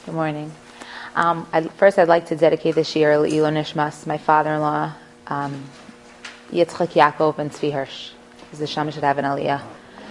Good morning. I'd like to dedicate this year L'Ilon Nishmas, my father-in-law, Yitzchak Yaakov and Tzvi Hirsch. The Shama should have an aliyah.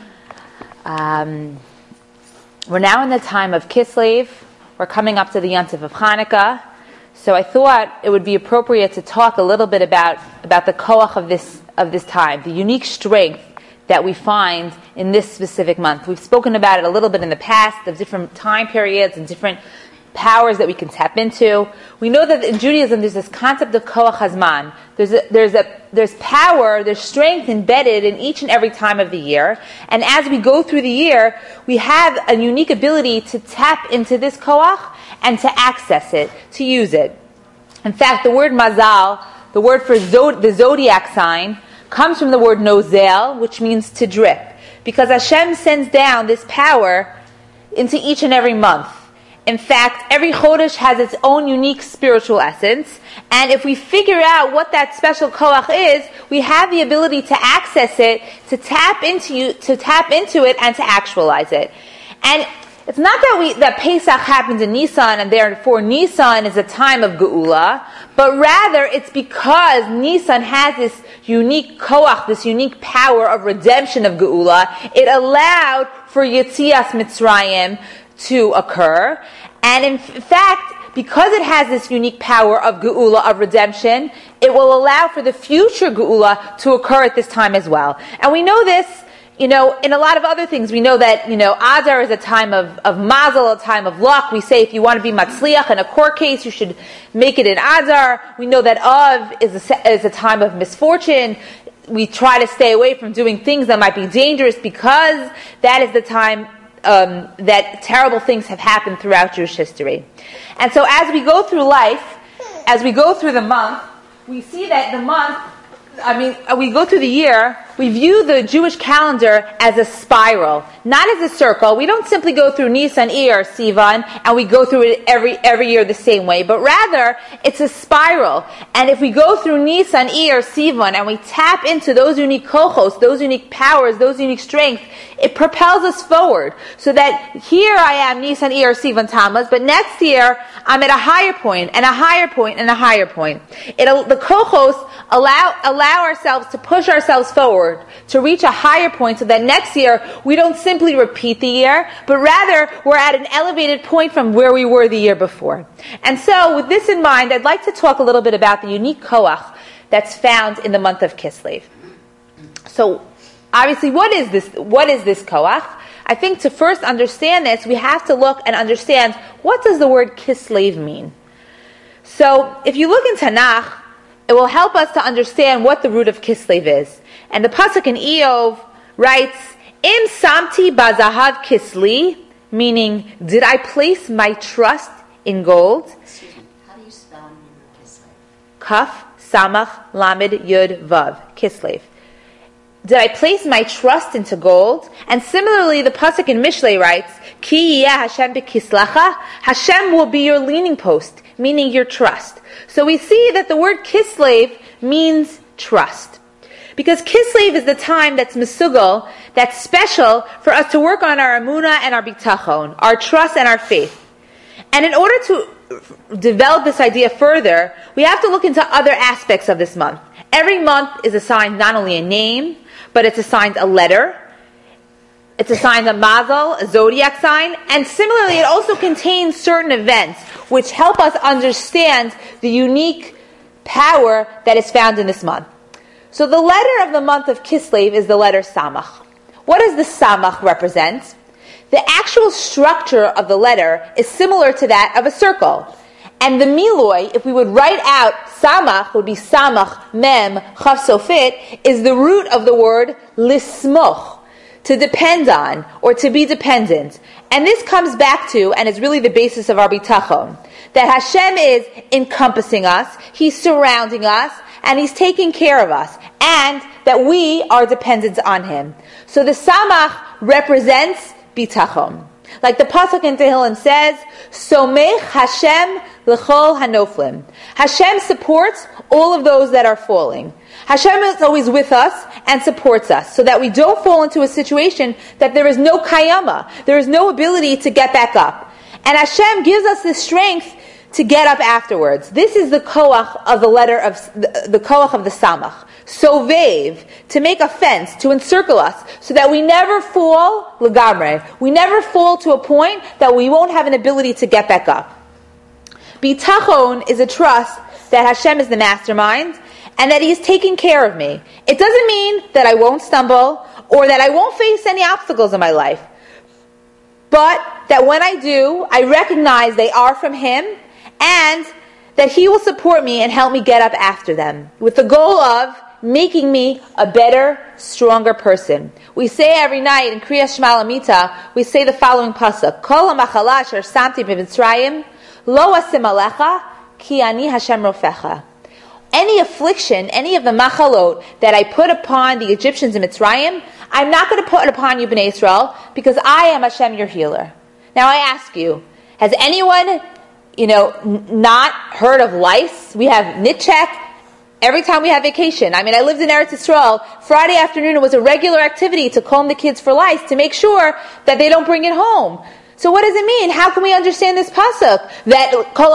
We're now in the time of Kislev. We're coming up to the Yontif of Hanukkah. So I thought it would be appropriate to talk a little bit about the koach of this time, the unique strength that we find in this specific month. We've spoken about it a little bit in the past, of different time periods and different powers that we can tap into. We know that in Judaism there's this concept of koach hazman. There's power, there's strength embedded in each and every time of the year. And as we go through the year, we have a unique ability to tap into this koach and to access it, to use it. In fact, the word mazal, the word for the zodiac sign, comes from the word nozel, which means to drip. Because Hashem sends down this power into each and every month. In fact, every chodesh has its own unique spiritual essence, and if we figure out what that special koach is, we have the ability to access it, to tap into it, and to actualize it. And it's not that Pesach happens in Nisan, and therefore Nisan is a time of Geula, but rather it's because Nisan has this unique koach, this unique power of redemption of Geula. It allowed for Yetzias Mitzrayim to occur, and in fact, because it has this unique power of Geula, of redemption, it will allow for the future Geula to occur at this time as well. And we know this, in a lot of other things. We know that, Adar is a time of mazel, a time of luck. We say if you want to be matzliach in a court case, you should make it in Adar. We know that Av is a time of misfortune. We try to stay away from doing things that might be dangerous because that is the time that terrible things have happened throughout Jewish history. And so as we go through life, as we go through the month, we see that we go through the year, we view the Jewish calendar as a spiral, not as a circle. We don't simply go through Nisan, Iyar, Sivan, and we go through it every year the same way, but rather it's a spiral. And if we go through Nisan, Iyar, Sivan, and we tap into those unique kochos, those unique powers, those unique strengths, it propels us forward. So that here I am, Nisan, Iyar, Sivan, Tammuz, but next year I'm at a higher point, and a higher point, and a higher point. The kochos allow ourselves to push ourselves forward, to reach a higher point, so that next year we don't simply repeat the year, but rather we're at an elevated point from where we were the year before. And so with this in mind, I'd like to talk a little bit about the unique koach that's found in the month of Kislev. So obviously, what is this koach? I think to first understand this, we have to look and understand, what does the word Kislev mean? So if you look in Tanakh, it will help us to understand what the root of Kislev is. And the pasuk in Eov writes, Im samti bazahav kisli, meaning, did I place my trust in gold? Excuse me, how do you spell Kislev? Kaf, Samach, Lamed, Yud, Vav, Kislev. Did I place my trust into gold? And similarly, the pasuk in Mishlei writes, Ki yeh Hashem bekislacha, Hashem will be your leaning post, meaning your trust. So we see that the word Kislev means trust. Because Kislev is the time that's mesugal, that's special for us to work on our emunah and our bitachon, our trust and our faith. And in order to develop this idea further, we have to look into other aspects of this month. Every month is assigned not only a name, but it's assigned a letter. It's assigned a mazel, a zodiac sign, and similarly it also contains certain events which help us understand the unique power that is found in this month. So the letter of the month of Kislev is the letter Samach. What does the Samach represent? The actual structure of the letter is similar to that of a circle. And the miloi, if we would write out Samach, would be Samach, Mem, Chav Sofit, is the root of the word lismoch, to depend on, or to be dependent. And this comes back to, and is really the basis of our bitachon, that Hashem is encompassing us, He's surrounding us, and He's taking care of us, and that we are dependent on Him. So the Samach represents bitachon. Like the pasuk in Tehillim says, Somech Hashem l'chol hanoflim. Hashem supports all of those that are falling. Hashem is always with us and supports us so that we don't fall into a situation that there is no kayama, there is no ability to get back up. And Hashem gives us the strength to get up afterwards. This is the koach of the letter of the koach of the samach. Sovev, to make a fence, to encircle us, so that we never fall legamre. We never fall to a point that we won't have an ability to get back up. Bitachon is a trust that Hashem is the mastermind and that He is taking care of me. It doesn't mean that I won't stumble or that I won't face any obstacles in my life. But that when I do, I recognize they are from Him and that He will support me and help me get up after them with the goal of making me a better, stronger person. We say every night in Kriyas Shema Lamita, we say the following pasuk: Kol ha'machala asher samti b'Mitzrayim lo asim alecha ki ani Hashem rofecha. Any affliction, any of the machalot that I put upon the Egyptians in Mitzrayim, I'm not going to put it upon you, Bnei Israel, because I am Hashem, your healer. Now I ask you, has anyone, not heard of lice? We have nitcheck every time we have vacation. I lived in Eretz Yisrael. Friday afternoon, it was a regular activity to comb the kids for lice to make sure that they don't bring it home. So what does it mean? How can we understand this pasuk? That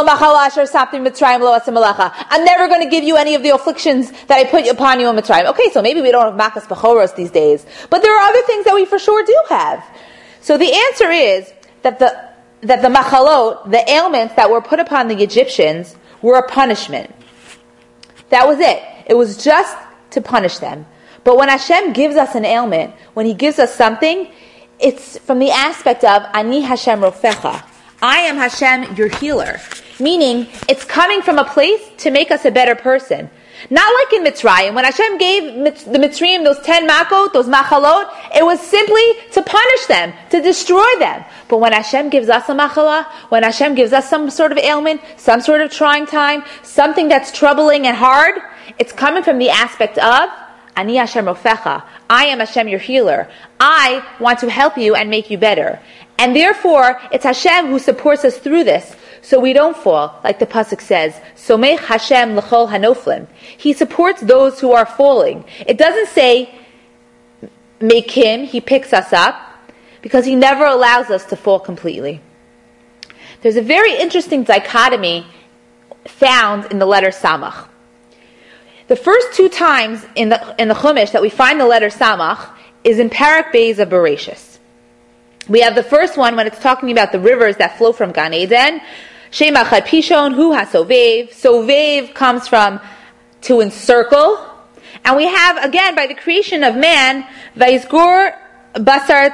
I'm never going to give you any of the afflictions that I put upon you in Mitzrayim. Okay, so maybe we don't have makas bechoros these days, but there are other things that we for sure do have. So the answer is that the machalot, the ailments that were put upon the Egyptians, were a punishment. That was it. It was just to punish them. But when Hashem gives us an ailment, when He gives us something, it's from the aspect of Ani Hashem Rofecha. I am Hashem, your healer. Meaning, it's coming from a place to make us a better person. Not like in Mitzrayim. When Hashem gave the Mitzrayim those 10 makot, those machalot, it was simply to punish them, to destroy them. But when Hashem gives us a machala, when Hashem gives us some sort of ailment, some sort of trying time, something that's troubling and hard, it's coming from the aspect of Ani Hashem Rofecha. I am Hashem, your healer. I want to help you and make you better. And therefore, it's Hashem who supports us through this, so we don't fall, like the pasuk says, Somech Hashem l'chol hanoflim. He supports those who are falling. It doesn't say, make Him, He picks us up, because He never allows us to fall completely. There's a very interesting dichotomy found in the letter Samach. The first 2 times in the Chumash that we find the letter Samach is in Parak Beis of Bereshis. We have the first one when it's talking about the rivers that flow from Gan Eden. Shem Achad Pishon Hu HaSovev. Sovev comes from to encircle. And we have, again, by the creation of man, Vayizgur Basar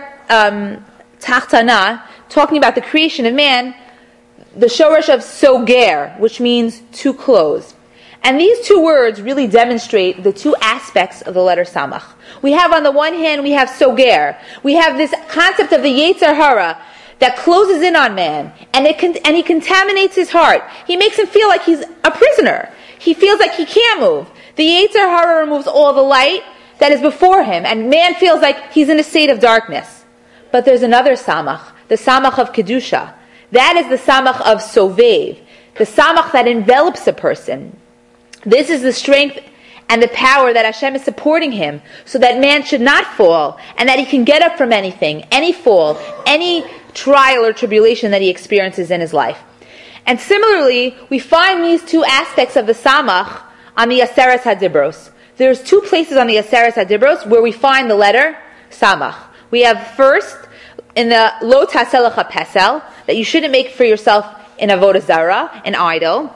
Tachtana, talking about the creation of man, the shoresh of Soger, which means to close. And these 2 words really demonstrate the 2 aspects of the letter Samach. We have on the one hand, we have Soger. We have this concept of the Yetzer Hara that closes in on man, and he contaminates his heart. He makes him feel like he's a prisoner. He feels like he can't move. The Yetzer Hara removes all the light that is before him, and man feels like he's in a state of darkness. But there's another Samach, the Samach of Kedusha. That is the Samach of Sovev, the Samach that envelops a person. This is the strength and the power that Hashem is supporting him so that man should not fall and that he can get up from anything, any fall, any trial or tribulation that he experiences in his life. And similarly, we find these 2 aspects of the Samach on the Aseret HaDibros. There's 2 places on the Aseret HaDibros where we find the letter Samach. We have first in the Lo Ta'aseh Lecha Pesel, that you shouldn't make for yourself an Avodah Zarah, an idol.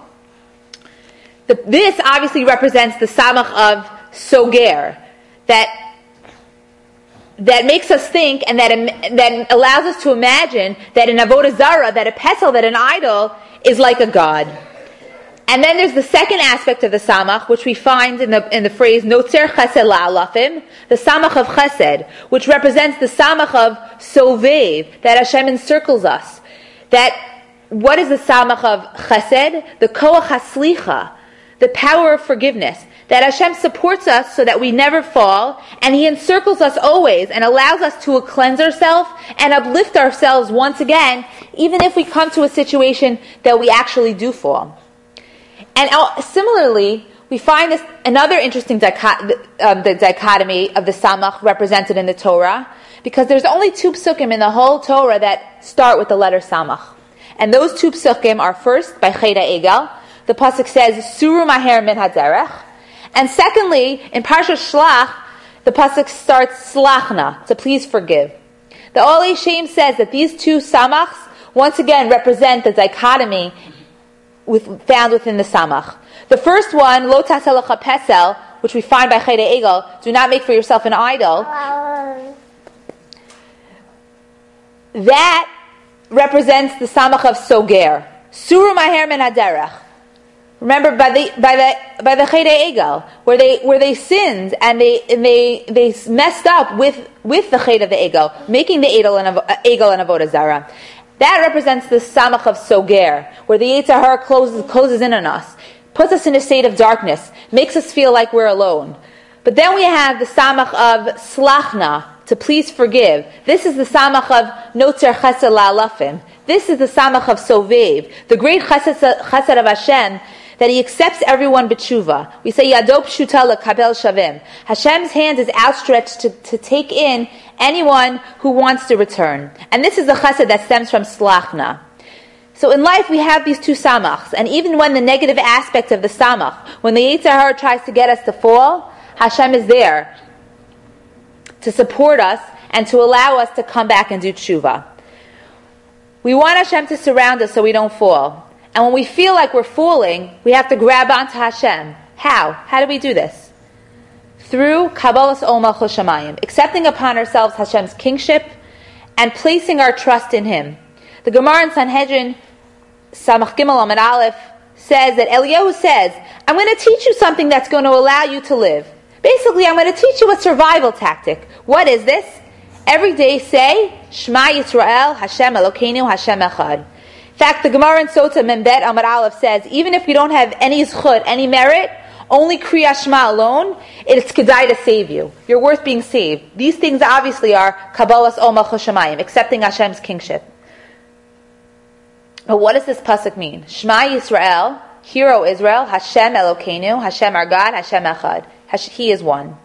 This obviously represents the Samach of Soger, that makes us think and that allows us to imagine that an Avodah Zarah, that a pesel, that an idol, is like a god. And then there's the second aspect of the Samach, which we find in the phrase Notzer Chesed La'alafim, the Samach of Chesed, which represents the Samach of Sovev, that Hashem encircles us. That what is the Samach of Chesed? The Koach HaSlicha, the power of forgiveness, that Hashem supports us so that we never fall, and He encircles us always and allows us to cleanse ourselves and uplift ourselves once again, even if we come to a situation that we actually do fall. And similarly, we find this another interesting the dichotomy of the Samach represented in the Torah, because there's only 2 psukim in the whole Torah that start with the letter Samach. And those two psukim are first by Cheda Egel. The pasuk says, Suru Maher Min HaDerech. And secondly, in Parsha Shlach, the pasuk starts Slachna, to please forgive. The Olei Shem says that these two samachs once again represent the dichotomy found within the samach. The first one, Lo Taseh Lecha Pesel, which we find by Cheda Egel, do not make for yourself an idol. That represents the samach of Soger. Suru Maher Min HaDerech. Remember, by the Cheda Egel, where they sinned and they messed up with the Cheda of the Egel, making the Egel and Avodah Zarah. That represents the samach of Soger, where the Yetzer Hara closes in on us, puts us in a state of darkness, makes us feel like we're alone. But then we have the samach of Slachna, to please forgive. This is the samach of Notzer Chesed La'alafim. This is the samach of Sovev, the great chesed of Hashem, that He accepts everyone b'tshuva. We say Yado Pshuta L'Kabel Shavim. Hashem's hand is outstretched to take in anyone who wants to return. And this is the chesed that stems from Slachna. So in life we have these two samachs, and even when the negative aspect of the samach, when the Yetzer Hara tries to get us to fall, Hashem is there to support us and to allow us to come back and do tshuva. We want Hashem to surround us so we don't fall. And when we feel like we're falling, we have to grab onto Hashem. How? How do we do this? Through Kabbalas Ol Malchus Shamayim, accepting upon ourselves Hashem's kingship and placing our trust in Him. The Gemara in Sanhedrin, Samach Gimel Amud Aleph, says that Eliyahu says, I'm going to teach you something that's going to allow you to live. Basically, I'm going to teach you a survival tactic. What is this? Every day say, Shema Yisrael, Hashem Elokeinu, Hashem Echad. In fact, the Gemara in Sota Membet Amud Aleph says, even if we don't have any zchut, any merit, only Kriya Shema alone, it's kedai to save you. You're worth being saved. These things obviously are Kabbalas Ol Malchus Shamayim, accepting Hashem's kingship. But what does this pasuk mean? Shema Yisrael, hear O Israel, Hashem Elokeinu, Hashem our God, Hashem Echad. He is one.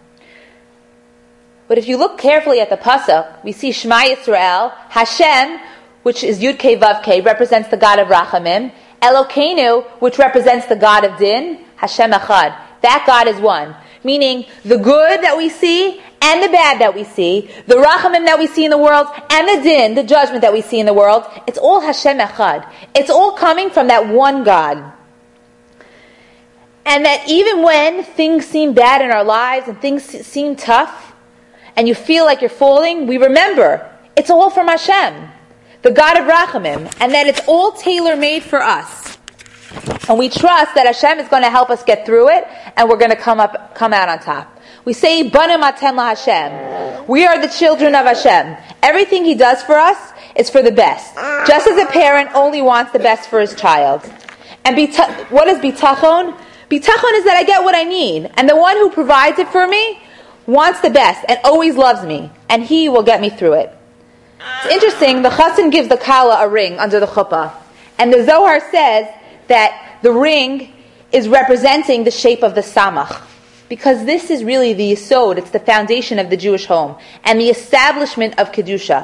But if you look carefully at the pasuk, we see Shema Yisrael, Hashem, which is Yud Kei Vav Kei, represents the God of Rachamim. Elokeinu, which represents the God of Din, Hashem Echad. That God is one. Meaning, the good that we see and the bad that we see, the Rachamim that we see in the world, and the Din, the judgment that we see in the world, it's all Hashem Echad. It's all coming from that one God. And that even when things seem bad in our lives and things seem tough, and you feel like you're falling, we remember, it's all from Hashem, the God of Rachamim, and that it's all tailor-made for us. And we trust that Hashem is going to help us get through it, and we're going to come out on top. We say, Banim Atem LaHashem. We are the children of Hashem. Everything He does for us is for the best. Just as a parent only wants the best for his child. And what is bitachon? Bitachon is that I get what I need, and the one who provides it for me wants the best and always loves me, and He will get me through it. It's interesting, the chassan gives the kala a ring under the chuppah, and the Zohar says that the ring is representing the shape of the samach, because this is really the yesod, it's the foundation of the Jewish home, and the establishment of kedusha.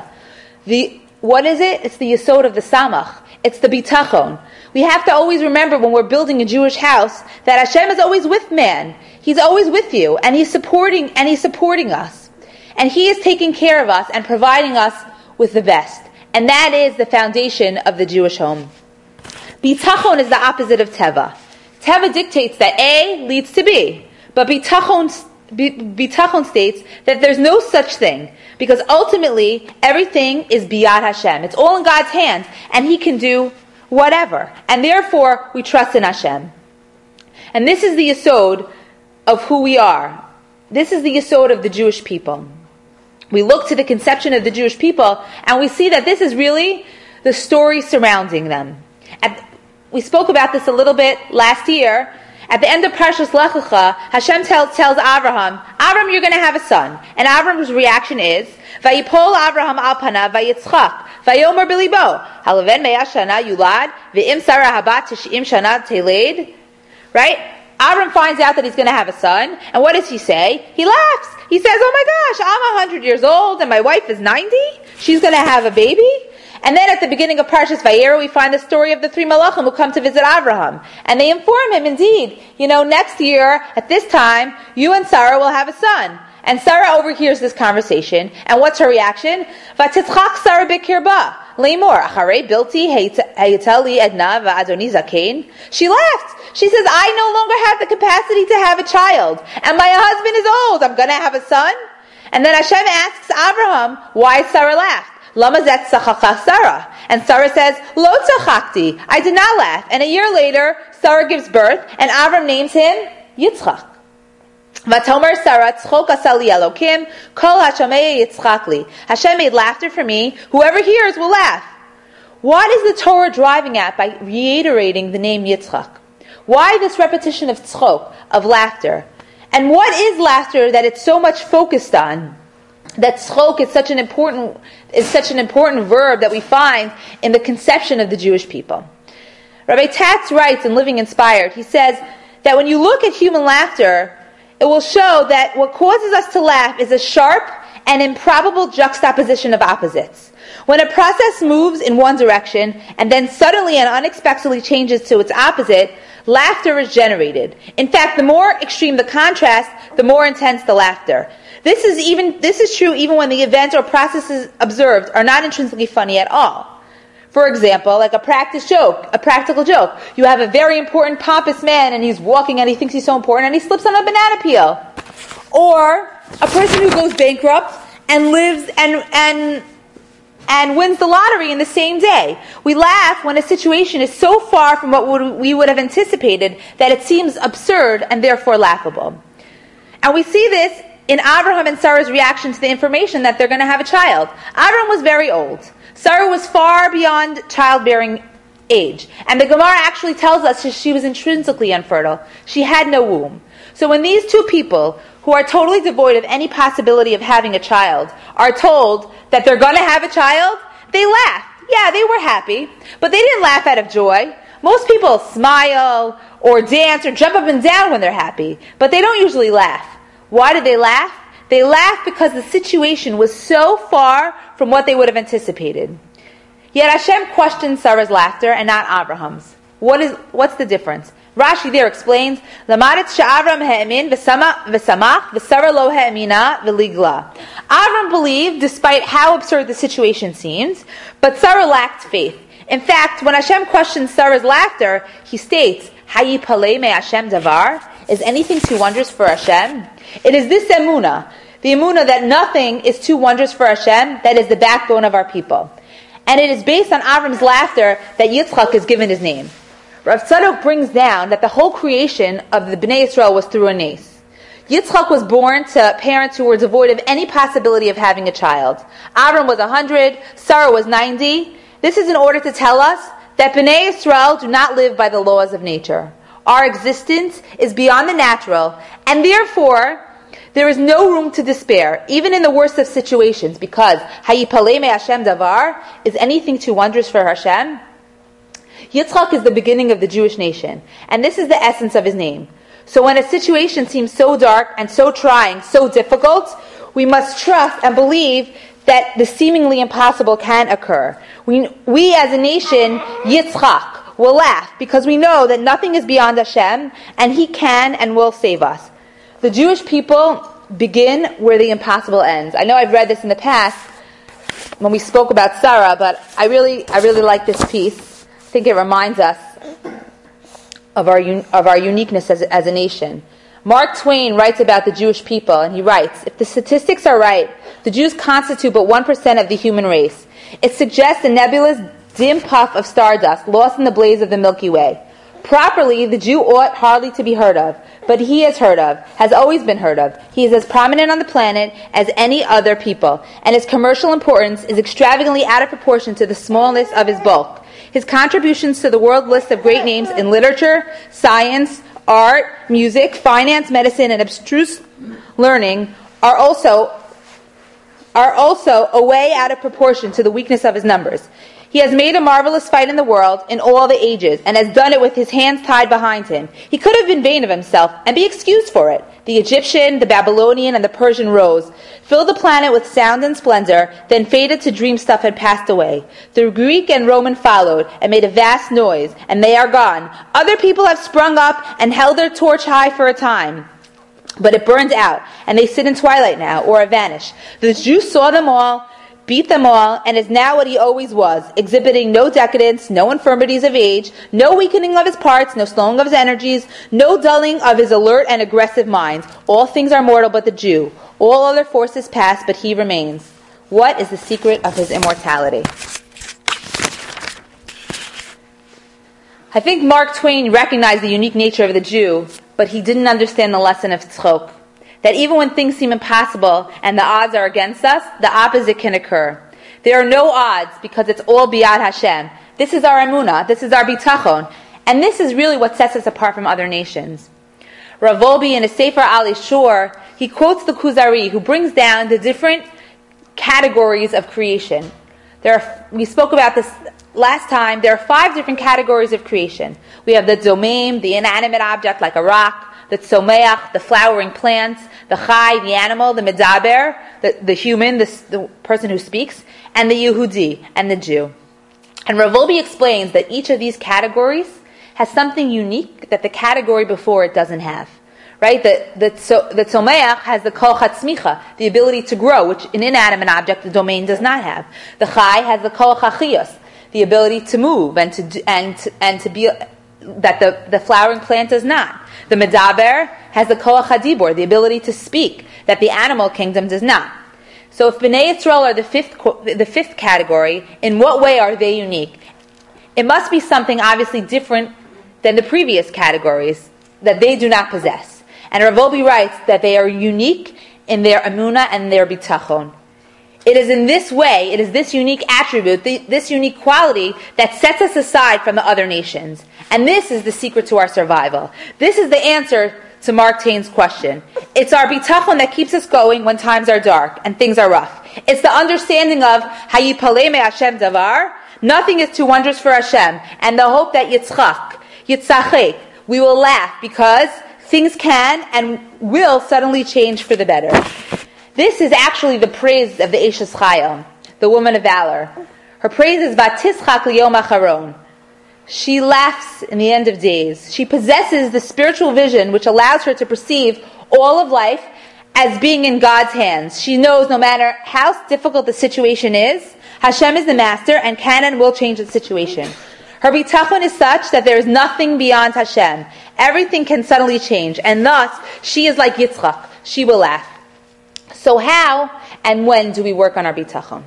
What is it? It's the yesod of the samach. It's the bitachon. We have to always remember when we're building a Jewish house that Hashem is always with man. He's always with you, and He's supporting us. And He is taking care of us and providing us with the best. And that is the foundation of the Jewish home. Bitachon is the opposite of Teva. Teva dictates that A leads to B. But Bitachon states that there's no such thing. Because ultimately, everything is biyad Hashem. It's all in God's hands. And He can do whatever. And therefore, we trust in Hashem. And this is the yesod of who we are. This is the yesod of the Jewish people. We look to the conception of the Jewish people, and we see that this is really the story surrounding them. We spoke about this a little bit last year. At the end of Parshas Lech Lecha, Hashem tells Avraham, you're going to have a son. And Avraham's reaction is, Vayipol Avraham al panav vayitzchak, vayomer bilibo, halaven me'ah shana yulad, ve'im sarah habat tish'im shana teled. Right? Avram finds out that he's going to have a son, and what does he say? He laughs. He says, oh my gosh, I'm 100 years old, and my wife is 90? She's going to have a baby? And then at the beginning of Parshas Vayera, we find the story of the 3 Malachim who come to visit Avraham. And they inform him, indeed, next year, at this time, you and Sarah will have a son. And Sarah overhears this conversation, and what's her reaction? Vatitzchak Sarah b'kirba, leimor, acharei bilti hayitali edna va'adoni zakein. She laughed. She says, I no longer have the capacity to have a child, and my husband is old. I'm going to have a son? And then Hashem asks Abraham why Sarah laughed. Lama zet tzachaka Sarah. And Sarah says, Lo tzachakti, I did not laugh. And a year later, Sarah gives birth, and Avram names him Yitzchak. Vatomer Sarah tzchok asali Elokim, kol hashamei yitzchak li. Hashem made laughter for me. Whoever hears will laugh. What is the Torah driving at by reiterating the name Yitzchak? Why this repetition of tzchok, of laughter? And what is laughter that it's so much focused on? That tzchok is such an important verb that we find in the conception of the Jewish people. Rabbi Tatz writes in Living Inspired, he says that when you look at human laughter, it will show that what causes us to laugh is a sharp and improbable juxtaposition of opposites. When a process moves in one direction and then suddenly and unexpectedly changes to its opposite, laughter is generated. In fact, the more extreme the contrast, the more intense the laughter. This is true even when the event or processes observed are not intrinsically funny at all. For example, like a practical joke. You have a very important, pompous man, and he's walking and he thinks he's so important, and he slips on a banana peel. Or a person who goes bankrupt and lives and wins the lottery in the same day. We laugh when a situation is so far from what we would have anticipated that it seems absurd and therefore laughable. And we see this in Abraham and Sarah's reaction to the information that they're going to have a child. Abraham was very old. Sarah was far beyond childbearing age. And the Gemara actually tells us that she was intrinsically infertile. She had no womb. So when these two people, who are totally devoid of any possibility of having a child, are told that they're going to have a child, they laugh. Yeah, they were happy, but they didn't laugh out of joy. Most people smile or dance or jump up and down when they're happy, but they don't usually laugh. Why did they laugh? They laughed because the situation was so far from what they would have anticipated. Yet Hashem questioned Sarah's laughter and not Abraham's. What's the difference? Rashi there explains, Lamaritz she'Avram ha'emin v'samach v'Sarah lo ha'emina v'ligla. Avram believed despite how absurd the situation seems, but Sarah lacked faith. In fact, when Hashem questions Sarah's laughter, he states, Hayi palei me Hashem davar? Is anything too wondrous for Hashem? It is this emunah, the emunah that nothing is too wondrous for Hashem, that is the backbone of our people. And it is based on Avram's laughter that Yitzchak is given his name. Rav Tzadok brings down that the whole creation of the Bnei Yisrael was through a nes. Yitzchak was born to parents who were devoid of any possibility of having a child. Avram was 100, Sarah was 90. This is in order to tell us that Bnei Yisrael do not live by the laws of nature. Our existence is beyond the natural, and therefore there is no room to despair, even in the worst of situations, because Hayipalei me Hashem davar, is anything too wondrous for Hashem? Yitzchak is the beginning of the Jewish nation, and this is the essence of his name. So when a situation seems so dark and so trying, so difficult, we must trust and believe that the seemingly impossible can occur. We as a nation, Yitzchak, will laugh because we know that nothing is beyond Hashem, and He can and will save us. The Jewish people begin where the impossible ends. I know I've read this in the past when we spoke about Sarah, but I really like this piece. I think it reminds us of our uniqueness as a nation. Mark Twain writes about the Jewish people, and he writes, if the statistics are right, the Jews constitute but 1% of the human race. It suggests a nebulous, dim puff of stardust lost in the blaze of the Milky Way. Properly, the Jew ought hardly to be heard of, but he is heard of, has always been heard of. He is as prominent on the planet as any other people, and his commercial importance is extravagantly out of proportion to the smallness of his bulk. His contributions to the world list of great names in literature, science, art, music, finance, medicine, and abstruse learning are also a way out of proportion to the weakness of his numbers. He has made a marvelous fight in the world in all the ages, and has done it with his hands tied behind him. He could have been vain of himself and be excused for it. The Egyptian, the Babylonian, and the Persian rose, filled the planet with sound and splendor, then faded to dream stuff and passed away. The Greek and Roman followed and made a vast noise, and they are gone. Other people have sprung up and held their torch high for a time, but it burned out, and they sit in twilight now, or have vanished. The Jews saw them all, beat them all, and is now what he always was, exhibiting no decadence, no infirmities of age, no weakening of his parts, no slowing of his energies, no dulling of his alert and aggressive mind. All things are mortal but the Jew. All other forces pass, but he remains. What is the secret of his immortality? I think Mark Twain recognized the unique nature of the Jew, but he didn't understand the lesson of tzchok. That even when things seem impossible and the odds are against us, the opposite can occur. There are no odds because it's all biyad Hashem. This is our emunah, this is our bitachon, and this is really what sets us apart from other nations. Rav Wolbe in his Sefer Al Yeshur, he quotes the Kuzari, who brings down the different categories of creation. We spoke about this last time. There are 5 different categories of creation. We have the domim, the inanimate object like a rock, the tzomeach, the flowering plants, the chai, the animal, the medaber, the human, the person who speaks, and the Yehudi, and the Jew. And Rav Wolbe explains that each of these categories has something unique that the category before it doesn't have. Right? The tzomeach has the kol chatzmicha, the ability to grow, which an inanimate object, the domain, does not have. The chai has the kol chachiyos, the ability to move and to be, that the flowering plant does not. The medaber has the koach hadibor, the ability to speak, that the animal kingdom does not. So if Bnei Yisrael are the fifth category, in what way are they unique? It must be something obviously different than the previous categories that they do not possess. And Rav Wolbe writes that they are unique in their emunah and their bitachon. It is in this way, it is this unique attribute, this unique quality that sets us aside from the other nations. And this is the secret to our survival. This is the answer to Mark Twain's question. It's our bitachon that keeps us going when times are dark and things are rough. It's the understanding of hayipalei me Hashem davar, nothing is too wondrous for Hashem, and the hope that yitzachek, we will laugh because things can and will suddenly change for the better. This is actually the praise of the Eshes Chayil, the woman of valor. Her praise is Vatischak liyom acharon. She laughs in the end of days. She possesses the spiritual vision which allows her to perceive all of life as being in God's hands. She knows no matter how difficult the situation is, Hashem is the master and can and will change the situation. Her bitachon is such that there is nothing beyond Hashem. Everything can suddenly change, and thus she is like Yitzchak. She will laugh. So how and when do we work on our bitachon?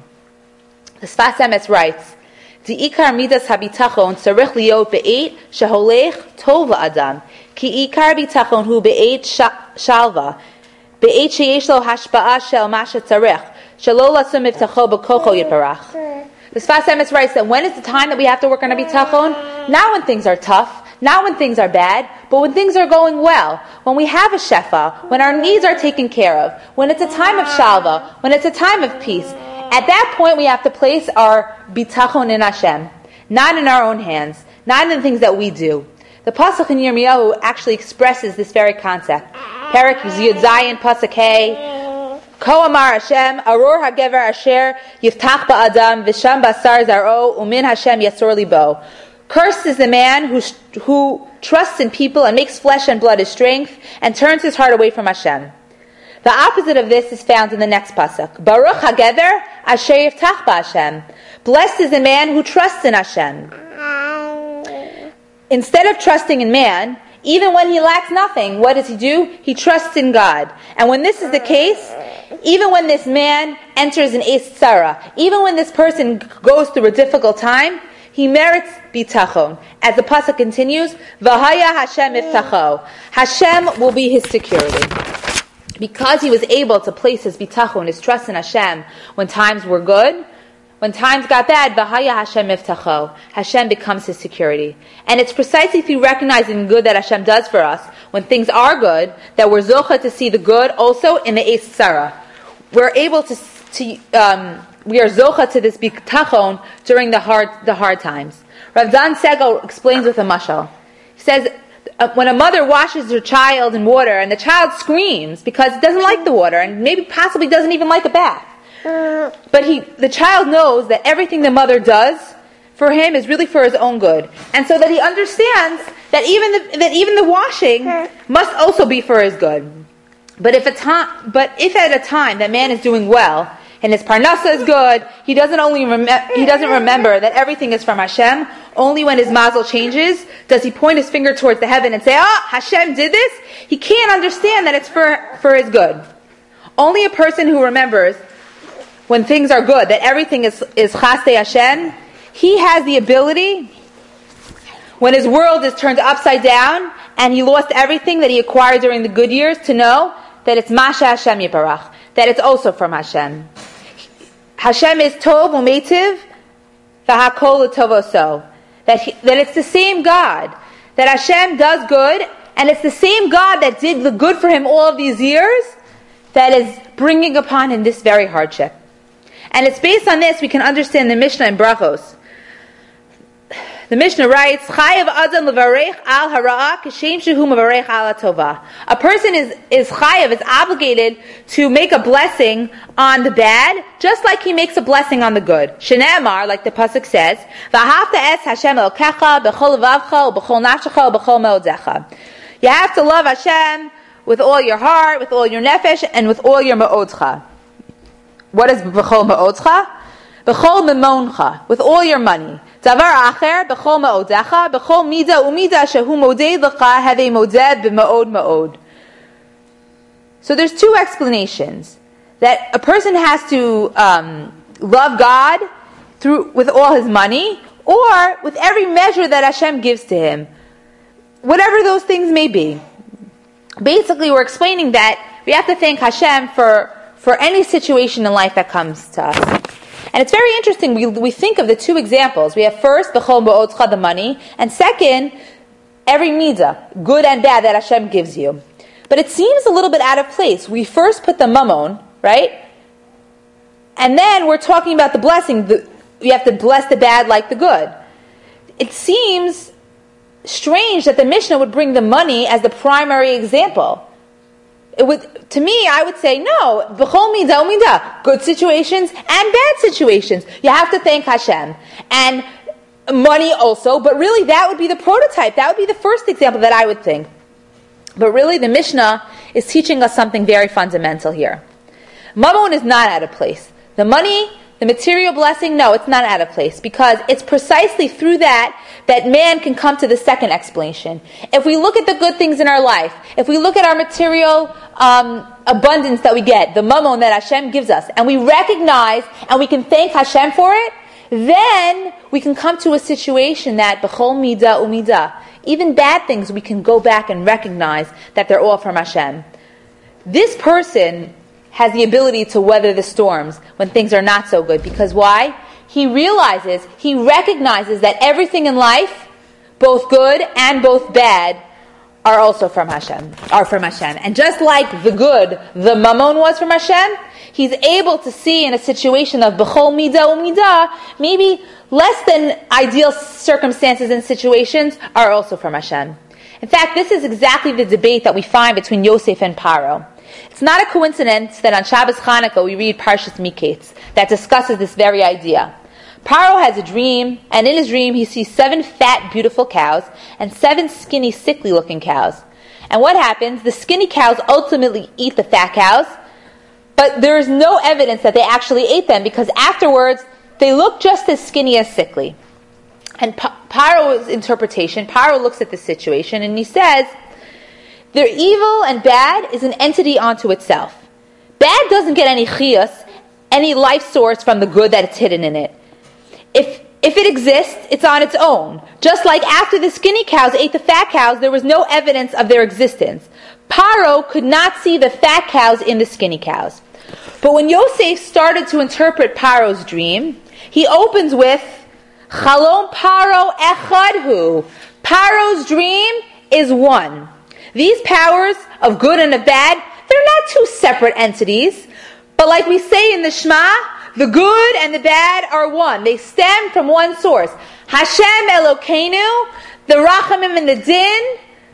The Sfas Emes writes, "Di'ikar midas habitachon tzarich liot be'et sheholech tov la'adam, ki ikar bitachon hu be'et shalva, be'et sheyesh lo hashpa'a shel masha tzarich, shelo lasum mivtacho b'kocho yitbarach." The Sfas Emes writes that when is the time that we have to work on our bitachon? Not when things are tough, not when things are bad, but when things are going well, when we have a shefa, when our needs are taken care of, when it's a time of shalva, when it's a time of peace. At that point we have to place our bitachon in Hashem, not in our own hands, not in the things that we do. The Pasuk in Yirmiyahu actually expresses this very concept. Perek Yud Zayin Pasuk Hey, Ko Amar Hashem, Aror HaGever Asher Yiftach Ba'adam V'sham Basar Zaro Umin Hashem Yasor Libo. Cursed is the man who trusts in people and makes flesh and blood his strength and turns his heart away from Hashem. The opposite of this is found in the next pasuk. Baruch HaGever Asher Yiftach Ba'Hashem. Blessed is the man who trusts in Hashem. Instead of trusting in man, even when he lacks nothing, what does he do? He trusts in God. And when this is the case, even when this man enters an Eis Tzara, even when this person goes through a difficult time, he merits bitachon. As the pasuk continues, V'haya Hashem iftacho. Hashem will be his security. Because he was able to place his bitachon, his trust in Hashem, when times were good, when times got bad, V'haya Hashem iftacho. Hashem becomes his security. And it's precisely through recognizing the good that Hashem does for us, when things are good, that we're zocha to see the good also in the Eis Tzara. We're able we are zocha to this bitachon during the hard times. Rav Dan Segal explains with a mashal. He says, when a mother washes her child in water and the child screams because it doesn't like the water and maybe possibly doesn't even like a bath. But the child knows that everything the mother does for him is really for his own good. And so that he understands that even the washing must also be for his good. But if at a time that man is doing well and his parnasa is good, he doesn't remember that everything is from Hashem. Only when his mazel changes does he point his finger towards the heaven and say, Hashem did this. He can't understand that it's for his good. Only a person who remembers when things are good, that everything is chasdei Hashem, he has the ability, when his world is turned upside down and he lost everything that he acquired during the good years, to know that it's Masha Hashem Yiparach, that it's also from Hashem. Hashem is Tov Umetiv V'Hakol L'Tovoso. That it's the same God, that Hashem does good, and it's the same God that did the good for him all of these years that is bringing upon him this very hardship. And it's based on this we can understand the Mishnah in Brachos. The Mishnah writes, Chayav Adam levarech al hara'ah kishem shehu mevarech al tova. A person is chayav, is obligated to make a blessing on the bad, just like he makes a blessing on the good. Shene'emar, like the pasuk says, V'ahavta es Hashem elokecha b'chol levavcha u'b'chol nafshecha u'b'chol me'odecha. You have to love Hashem with all your heart, with all your nefesh, and with all your me'odcha. What is b'chol me'odcha? B'chol memoncha, with all your money. Davar acher, b'chol me'odecha, b'chol mida umida shehu moded l'cha, have a moded b'ma'od ma'od. So there's two explanations. That a person has to love God with all his money, or with every measure that Hashem gives to him. Whatever those things may be. Basically, we're explaining that we have to thank Hashem for any situation in life that comes to us. And it's very interesting, we think of the two examples. We have first, b'chol me'odcha, the money, and second, every midah, good and bad, that Hashem gives you. But it seems a little bit out of place. We first put the mammon, right? And then we're talking about the blessing. You have to bless the bad like the good. It seems strange that the Mishnah would bring the money as the primary example. To me, I would say, no, b'chol midah u'midah, good situations and bad situations. You have to thank Hashem. And money also, but really that would be the prototype. That would be the first example that I would think. But really the Mishnah is teaching us something very fundamental here. Mammon is not out of place. The money, the material blessing, no, it's not out of place, because it's precisely through that man can come to the second explanation. If we look at the good things in our life, if we look at our material abundance that we get, the mammon that Hashem gives us, and we recognize and we can thank Hashem for it, then we can come to a situation that b'chol midah u'midah, even bad things, we can go back and recognize that they're all from Hashem. This person has the ability to weather the storms when things are not so good. Because why? He recognizes that everything in life, both good and both bad, are also from Hashem, And just like the good, the mammon was from Hashem, he's able to see in a situation of b'chol midah u'midah, maybe less than ideal circumstances and situations are also from Hashem. In fact, this is exactly the debate that we find between Yosef and Paro. It's not a coincidence that on Shabbos Chanukah we read Parshas Miketz that discusses this very idea. Paro has a dream, and in his dream he sees 7 fat, beautiful cows and 7 skinny, sickly-looking cows. And what happens? The skinny cows ultimately eat the fat cows, but there is no evidence that they actually ate them, because afterwards they look just as skinny as sickly. And Paro's interpretation, Paro looks at the situation and he says, their evil and bad is an entity unto itself. Bad doesn't get any chiyus, any life source from the good that it's hidden in it. If it exists, it's on its own. Just like after the skinny cows ate the fat cows, there was no evidence of their existence. Paro could not see the fat cows in the skinny cows. But when Yosef started to interpret Paro's dream, he opens with, Chalom Paro echadhu. Paro's dream is one. These powers of good and of bad, they're not two separate entities. But like we say in the Shema, the good and the bad are one. They stem from one source. Hashem Elokeinu, the Rachamim and the Din,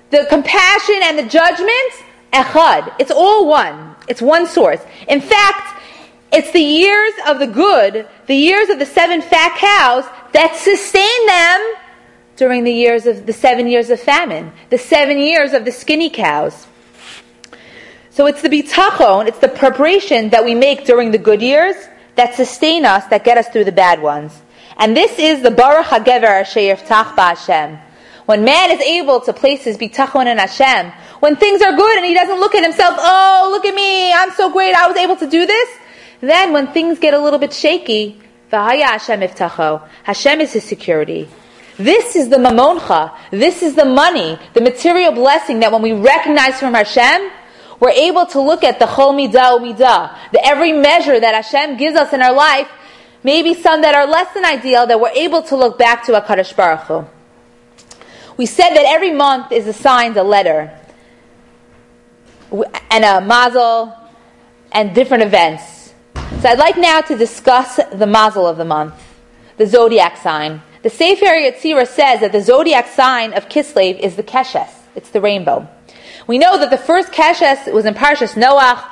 the compassion and the judgment, echad. It's all one. It's one source. In fact, it's the years of the good, the years of the 7 fat cows that sustain them during the 7 years of famine, the 7 years of the skinny cows. So it's the bitachon, it's the preparation that we make during the good years that sustain us, that get us through the bad ones. And this is the Baruch HaGever Asher Yiftach BaHashem. When man is able to place his bitachon in Hashem, when things are good and he doesn't look at himself, oh, look at me, I'm so great, I was able to do this. Then when things get a little bit shaky, V'haya Hashem Yiftacho, Hashem is his security. This is the mamoncha, this is the money, the material blessing that when we recognize from Hashem, we're able to look at the chol midah u'midah, the every measure that Hashem gives us in our life, maybe some that are less than ideal, that we're able to look back to HaKadosh Baruch Hu. We said that every month is assigned a letter and a mazel and different events. So I'd like now to discuss the mazel of the month, the zodiac sign. The Sefer Yetzirah says that the zodiac sign of Kislev is the Keshes. It's the rainbow. We know that the first Keshes was in Parshas Noach.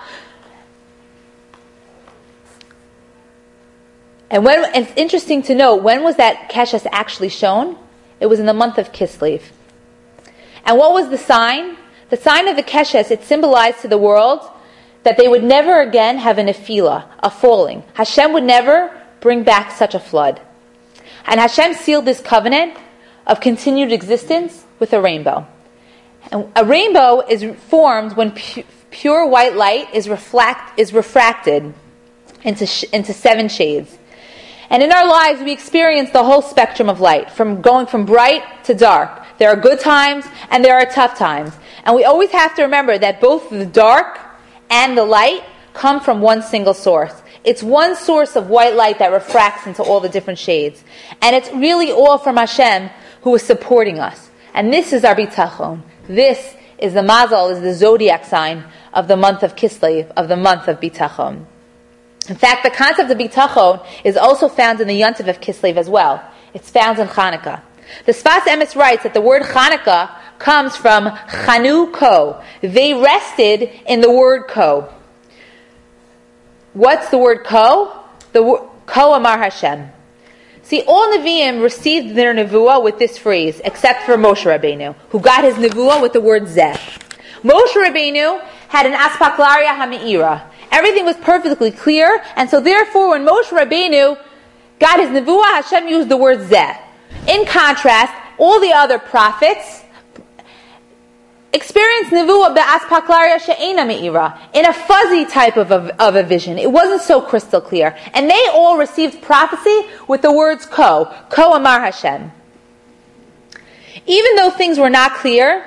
And it's interesting to know, when was that Keshes actually shown? It was in the month of Kislev. And what was the sign? The sign of the Keshes, it symbolized to the world that they would never again have a nefila, a falling. Hashem would never bring back such a flood. And Hashem sealed this covenant of continued existence with a rainbow. And a rainbow is formed when pure white light is refracted into 7 shades. And in our lives, we experience the whole spectrum of light, from going from bright to dark. There are good times and there are tough times. And we always have to remember that both the dark and the light come from one single source. It's one source of white light that refracts into all the different shades. And it's really all from Hashem, who is supporting us. And this is our bitachon. This is the mazel, is the zodiac sign of the month of Kislev, of the month of bitachon. In fact, the concept of bitachon is also found in the Yontif of Kislev as well. It's found in Chanukah. The Sfas Emes writes that the word Chanukah comes from Chanu Ko. They rested in the word Ko. What's the word Ko? The word Ko Amar Hashem. See, all Nevi'im received their nevuah with this phrase, except for Moshe Rabbeinu, who got his nevuah with the word Zeh. Moshe Rabbeinu had an aspaklaria ha'me'ira. Everything was perfectly clear, and so therefore when Moshe Rabbeinu got his nevuah, Hashem used the word Zeh. In contrast, all the other prophets experienced nevuah be'aspaklaria she'ena me'ira, in a fuzzy type of a vision. It wasn't so crystal clear. And they all received prophecy with the words Ko Amar Hashem. Even though things were not clear,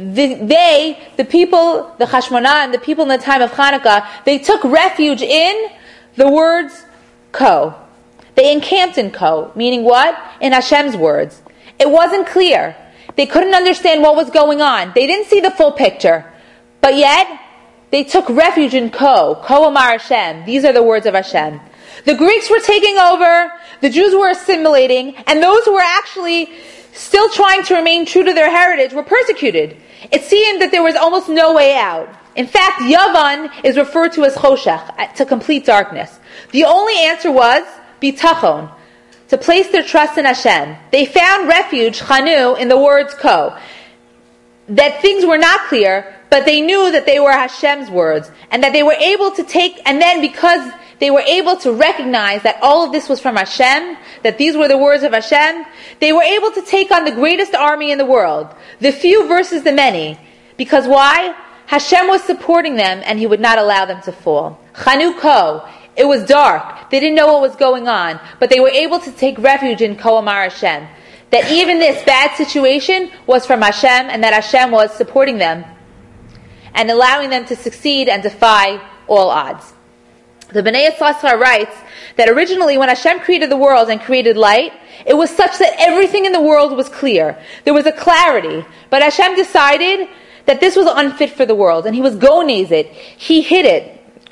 the people, the Chashmonah and the people in the time of Chanukah, they took refuge in the words Ko. They encamped in Ko, meaning what? In Hashem's words. It wasn't clear. They couldn't understand what was going on. They didn't see the full picture. But yet, they took refuge in Ko Amar Hashem. These are the words of Hashem. The Greeks were taking over, the Jews were assimilating, and those who were actually still trying to remain true to their heritage were persecuted. It seemed that there was almost no way out. In fact, Yavan is referred to as Choshech, to complete darkness. The only answer was bitachon, to place their trust in Hashem. They found refuge, Chanu, in the words Ko. That things were not clear, but they knew that they were Hashem's words, and that they were able to take, and then because they were able to recognize that all of this was from Hashem, that these were the words of Hashem, they were able to take on the greatest army in the world, the few versus the many. Because why? Hashem was supporting them, and He would not allow them to fall. Chanu Ko. It was dark. They didn't know what was going on, but they were able to take refuge in Ko Amar Hashem. That even this bad situation was from Hashem, and that Hashem was supporting them and allowing them to succeed and defy all odds. The Bnei Yissaschar writes that originally when Hashem created the world and created light, it was such that everything in the world was clear. There was a clarity. But Hashem decided that this was unfit for the world, and He was gonez it. He hid it.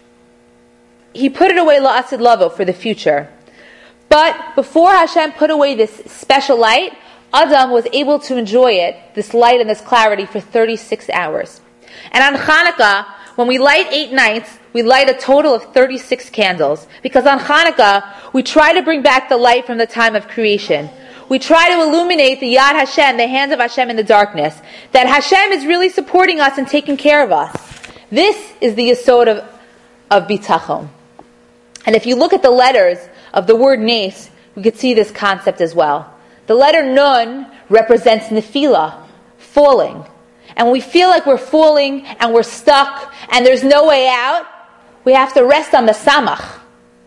He put it away la'asid lavo, for the future. But before Hashem put away this special light, Adam was able to enjoy it, this light and this clarity, for 36 hours. And on Hanukkah, when we light 8 nights, we light a total of 36 candles. Because on Hanukkah, we try to bring back the light from the time of creation. We try to illuminate the Yad Hashem, the hands of Hashem in the darkness. That Hashem is really supporting us and taking care of us. This is the yesod of bitachon. And if you look at the letters of the word nes, we could see this concept as well. The letter nun represents nefila, falling. And when we feel like we're falling and we're stuck and there's no way out, we have to rest on the samach.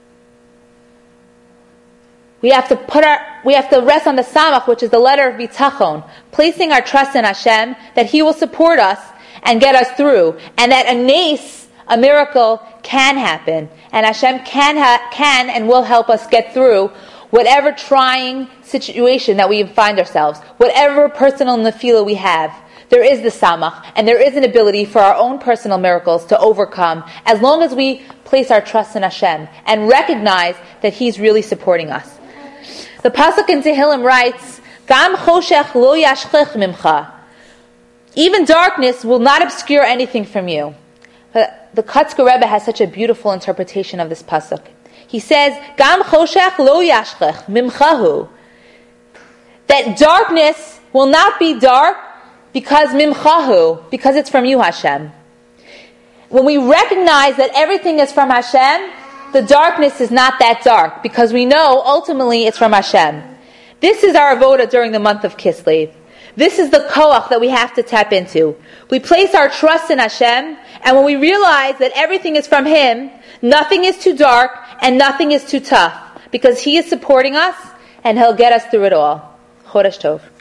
We have to rest on the samach, which is the letter of bitachon, placing our trust in Hashem that He will support us and get us through, and that a nes, a miracle, can happen, and Hashem can and will help us get through whatever trying situation that we find ourselves, whatever personal nefila we have. There is the samach, and there is an ability for our own personal miracles to overcome, as long as we place our trust in Hashem and recognize that He's really supporting us. The pasuk in Tehillim writes, "Gam choshech lo yashchech mimcha." Even darkness will not obscure anything from you. But the Kotzker Rebbe has such a beautiful interpretation of this pasuk. He says, "Gam choshech lo yashchech mimchahu." That darkness will not be dark because mimchahu, because it's from you, Hashem. When we recognize that everything is from Hashem, the darkness is not that dark, because we know ultimately it's from Hashem. This is our avoda during the month of Kislev. This is the koach that we have to tap into. We place our trust in Hashem, and when we realize that everything is from Him, nothing is too dark and nothing is too tough, because He is supporting us and He'll get us through it all. Chodesh Tov.